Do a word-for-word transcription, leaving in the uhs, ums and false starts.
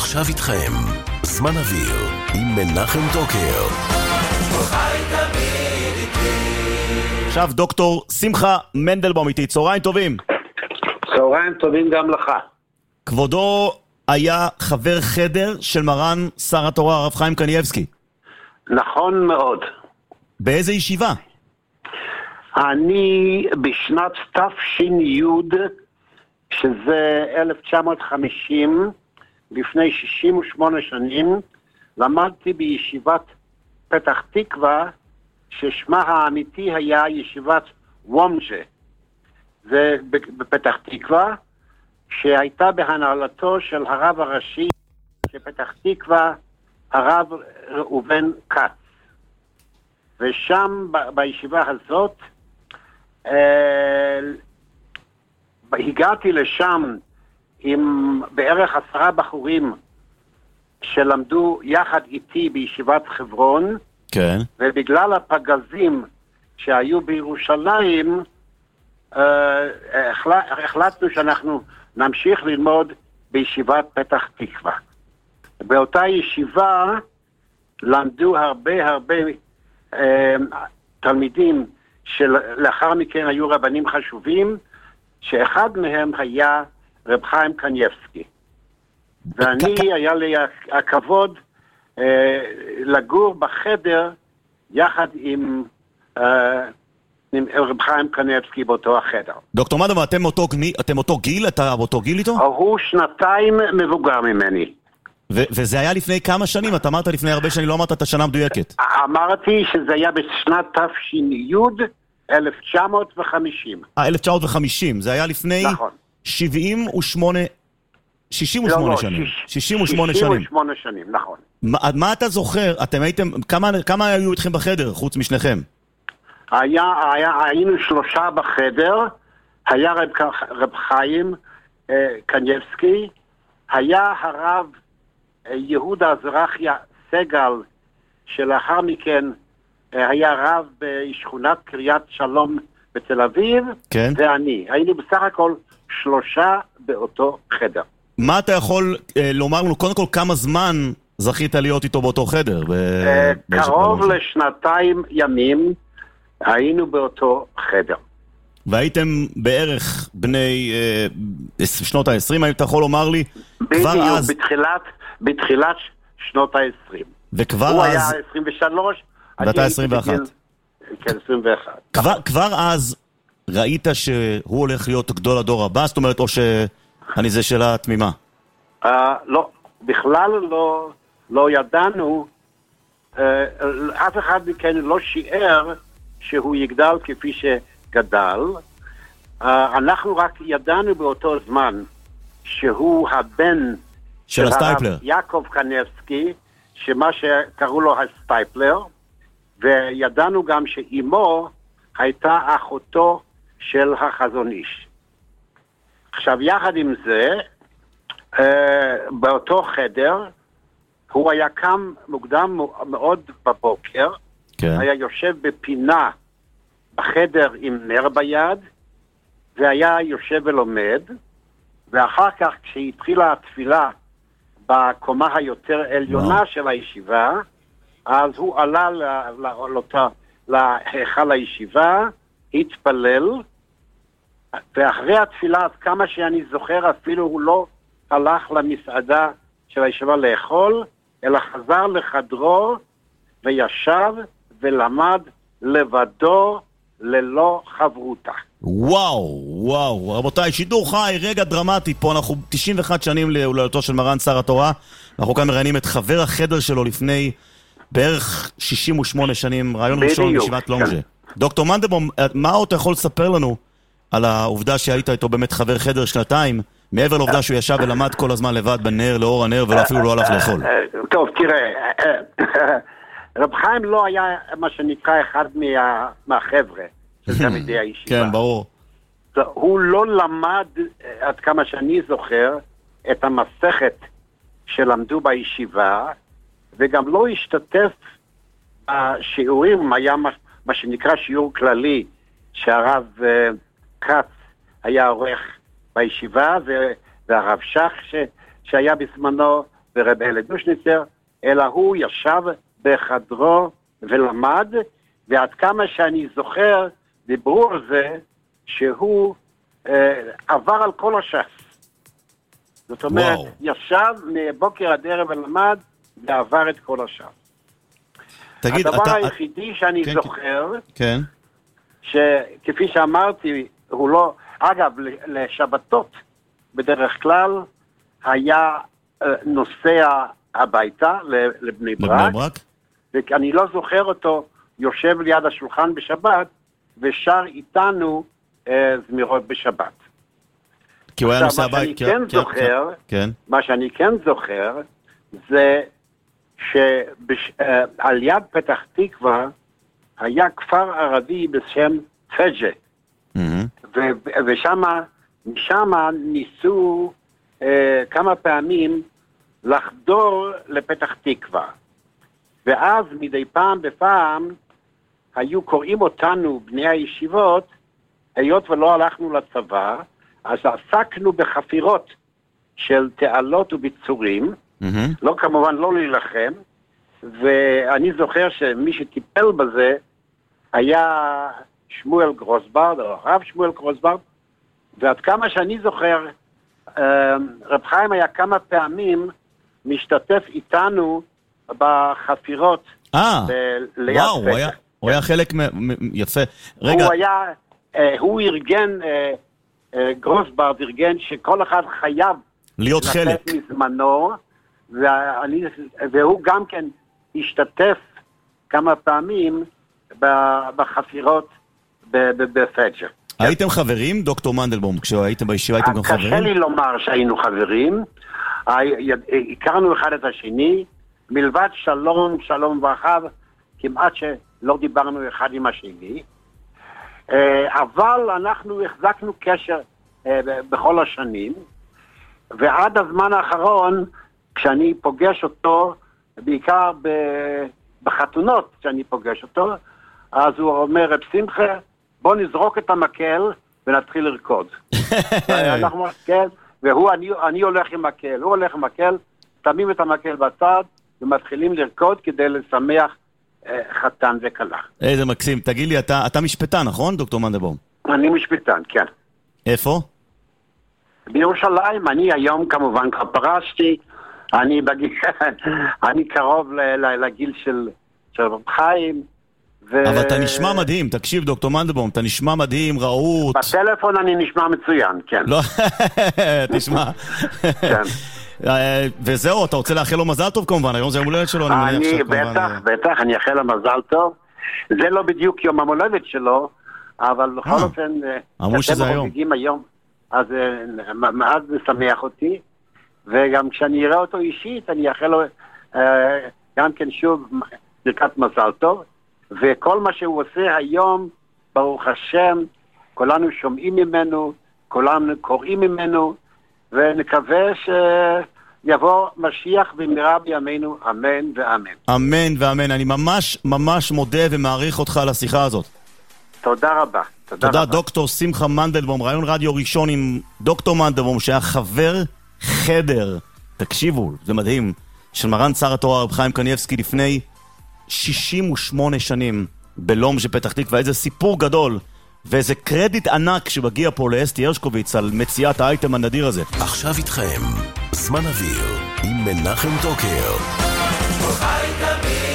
ועכשיו איתכם, זמן אוויר עם מנחם דוקר. עכשיו דוקטור שמחה מנדלבום איתי, צהריים טובים. צהריים טובים גם לך. כבודו היה חבר חדר של מרן שר התורה הרב חיים קניבסקי. נכון מאוד. באיזה ישיבה? אני בשנת תש"י, שזה אלף תשע מאות וחמישים, לפני שישים ושמונה שנים, למדתי בישיבת פתח תקווה, ששמה האמיתי היה ישיבת וומג'ה. זה בפתח תקווה, שהייתה בהנהלתו של הרב הראשי של פתח תקווה, הרב ראובן כץ. ושם ב- בישיבה הזאת, אה, הגעתי לשם עם בערך עשרה בחורים שלמדו יחד איתי בישיבת חברון, כן. ובגלל הפגזים שהיו בירושלים, אה, החלטנו שאנחנו נמשיך ללמוד בישיבת פתח תקווה. באותה ישיבה למדו הרבה הרבה אה, תלמידים שלאחר מכן היו רבנים חשובים, שאחד מהם היה רב חיים קניבסקי. ואני, היה לי הכבוד אה, לגור בחדר יחד עם, אה, עם רב חיים קניבסקי באותו החדר. דוקטור מדלבום, אתם אותו, אתם אותו גיל? אתה אותו גיל איתו? הוא שנתיים מבוגר ממני. ו- וזה היה לפני כמה שנים? אתה אמרת לפני הרבה שנים, לא אמרת את השנה המדויקת. אמרתי שזה היה בשנת תש"י, אלף תשע מאות וחמישים. אה, אלף תשע מאות וחמישים, זה היה לפני נכון. שבעים ושמונה, שישים ושמונה לא, לא, שנים. שיש, שישים ושמונה שנים. שישים ושמונה שנים, נכון. מה, מה אתה זוכר? אתם הייתם, כמה, כמה היו איתכם בחדר, חוץ משניכם? היה, היה, היינו שלושה בחדר, היה רב, רב חיים אה, קניבסקי, היה הרב אה, יהודה זרחיה סגל, שלאחר מכן אה, היה רב בשכונת קריית שלום בתל אביב, כן. ואני. היינו בסך הכל שלושה באותו חדר. מה אתה יכול אה, לומר לנו, קודם כל, כמה זמן זכית להיות איתו באותו חדר? ב... אה, קרוב ב... לשנתיים ימים היינו באותו חדר. והייתם בערך בני אה, שנות ה-עשרים, האם אתה יכול לומר לי? בדיוק, אז... בתחילת, בתחילת שנות ה-עשרים. וכבר הוא אז... היה עשרים ושלוש, ואתה עשרים ואחת. כן, עשרים ואחת. כבר, כבר אז ראית שהוא הולך להיות גדול הדור הבא? זאת אומרת, או שאני זה שאלה תמימה? Uh, לא, בכלל לא, לא ידענו, uh, אף אחד מכן לא שיער שהוא יגדל כפי שגדל. Uh, אנחנו רק ידענו באותו זמן שהוא הבן של הסטייפלר. הרב יעקב קניבסקי, שמה שקראו לו הסטייפלר, וידענו גם שאימו הייתה אחותו של החזון איש. עכשיו, יחד עם זה, uh, באותו חדר, הוא היה קם מוקדם מאוד בבוקר, כן. היה יושב בפינה בחדר עם נר ביד, והיה יושב ולומד, ואחר כך כשהתחילה התפילה בקומה היותר עליונה של הישיבה, אז הוא עלה להיכל הישיבה, התפלל, ואחרי התפילה, עד כמה שאני זוכר, אפילו הוא לא הלך למסעדה של הישיבה לאכול, אלא חזר לחדרו וישב ולמד לבדו ללא חברותה. וואו, וואו, רבותיי, שידור חי, רגע דרמטי פה, אנחנו תשעים ואחת שנים להולדתו של מרן שר התורה, אנחנו כאן מראיינים את חבר החדר שלו לפני בערך שישים ושמונה שנים, רעיון ראשון בישיבת לומג'ה. דוקטור מנדלבום, מה עוד אתה יכול לספר לנו על העובדה שהיית איתו באמת חבר חדר שנתיים, מעבר לעובדה שהוא ישב ולמד כל הזמן לבד בנר, לאור הנר, ואפילו לא הלך לאכול? טוב, תראה, רב חיים לא היה מה שנקרא אחד מהחבר'ה של תלמידי הישיבה. כן, ברור. הוא לא למד, עד כמה שאני זוכר, את המסכת שלמדו בישיבה, וגם לא השתתף בשיעורים, היה מה שנקרא שיעור כללי, שהרב כץ היה עורך בישיבה, והרב שך ש, שהיה בזמנו, ורב אלי דושניצר, אלא הוא ישב בחדרו ולמד, ועד כמה שאני זוכר, דיברו על זה שהוא אה, עבר על כל הש"ס. זאת אומרת, וואו. ישב מבוקר עד ערב ולמד, ועבר את כל הש"ס. תגיד, הדבר אתה... היחידי שאני כן, זוכר, כן. שכפי שאמרתי, הוא לא... אגב, לשבתות בדרך כלל היה נוסע הביתה לבני ברק, ברק, ואני לא זוכר אותו יושב ליד השולחן בשבת ושר איתנו אה, זמירות בשבת. כי הוא היה נוסע הבית. כן כן, זוכר, כן. מה שאני כן זוכר זה שעל יד פתח תקווה היה כפר ערבי בשם פג'ה, mm-hmm. ושם משם ניסו אה, כמה פעמים לחדור לפתח תקווה, ואז מדי פעם בפעם היו קוראים אותנו בני הישיבות, היות ולא הלכנו לצבא, אז עסקנו בחפירות של תעלות וביצורים, mm-hmm. לא כמובן לא להילחם, ואני זוכר שמי שטיפל בזה היה שמואל גרוסברד, או הרב שמואל גרוסברד, ועד כמה שאני זוכר, רב חיים היה כמה פעמים משתתף איתנו בחפירות אה, וואו, הוא היה, הוא היה חלק מ... יפה. רגע. הוא היה, הוא ארגן, גרוסברד ארגן שכל אחד חייב להיות חלק מזמנו, ואני, והוא גם כן השתתף כמה פעמים בחפירות בפג'ה. הייתם חברים, דוקטור מנדלבום, כשהייתם בישיבה הייתם גם חברים? קשה לי לומר שהיינו חברים, הכרנו אחד את השני, מלבד שלום, שלום ורחב, כמעט שלא דיברנו אחד עם השני, אבל אנחנו החזקנו קשר בכל השנים, ועד הזמן האחרון, כשאני פוגש אותו, בעיקר בחתונות כשאני פוגש אותו, אז הוא אומר, רב שמחה, בוא נזרוק את המקל ונתחיל לרקוד. אנחנו, כן, והוא, אני, אני הולך עם מקל, הוא הולך עם מקל, שמים את המקל בצד, ומתחילים לרקוד כדי לשמח אה, חתן וכלה. איזה מקסים. תגיד לי, אתה, אתה משפטן, נכון, דוקטור מנדלבום? אני משפטן, כן. איפה? בירושלים. אני היום כמובן כבר פרשתי, אני, בגיל, אני קרוב ל, ל, לגיל של, של רב חיים, ו... אבל אתה נשמע מדהים, תקשיב דוקטור מנדלבום, אתה נשמע מדהים, רעות. בטלפון אני נשמע מצוין, כן. לא, תשמע. כן. וזהו, אתה רוצה לאחל לו מזל טוב כמובן, היום זה יום הולדת שלו, אני מניח שכמובן... בטח, בטח, אני אאחל לו מזל טוב. זה לא בדיוק יום המולדת שלו, אבל בכל אופן... אמרו שזה היום. היום, אז מאוד משמח אותי, וגם כשאני אראה אותו אישית, אני אאחל לו גם כן שוב ברכת מזל טוב. וכל מה שהוא עושה היום, ברוך השם, כולנו שומעים ממנו, כולנו קוראים ממנו, ונקווה שיבוא משיח במהרה בימינו, אמן ואמן. אמן ואמן. אני ממש ממש מודה ומעריך אותך על השיחה הזאת. תודה רבה. תודה, תודה רבה. דוקטור שמחה מנדלבום, רעיון רדיו ראשון עם דוקטור מנדלבום, שהיה חבר חדר, תקשיבו, זה מדהים, של מרן שר התורה רב חיים קניבסקי לפני שישים ושמונה שנים בלום שפתח תקווה. איזה סיפור גדול ואיזה קרדיט ענק שמגיע פה לאסתי הרשקוביץ על מציאת האייטם הנדיר הזה. עכשיו איתכם זמן אוויר עם מנחם טוקר.